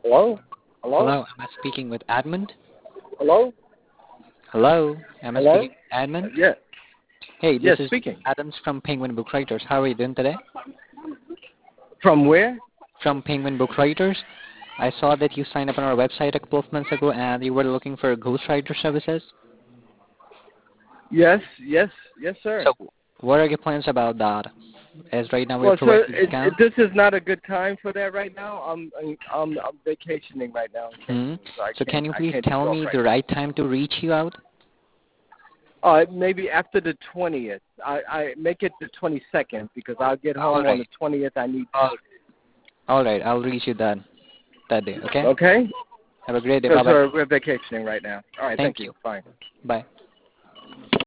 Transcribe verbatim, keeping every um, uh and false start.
Hello? Hello? Hello, am I speaking with Edmund? Hello? Hello, am I Hello? speaking with Edmund? Yeah. Hey, this Yes, is speaking. Adams from Penguin Book Writers. How are you doing today? From where? From Penguin Book Writers. I saw that you signed up on our website a couple of months ago and you were looking for ghostwriter services. Yes, yes, yes, sir. So, what are your plans about that? As right now we're Well, sir, providing it, it, discount. this is not a good time for that right now. I'm I'm I'm vacationing right now in Hmm. Cancun, so I So can't can you I please can't tell talk me right the now. right time to reach you out? Uh, maybe after the twentieth. I I make it the twenty-second because I'll get All home on right. the twentieth. I need. All, all right. I'll reach you that that day. Okay. Okay. Have a great day. Because Bye bye. we're, we're vacationing right now. All right. Thank Thank you. you. Bye. Bye.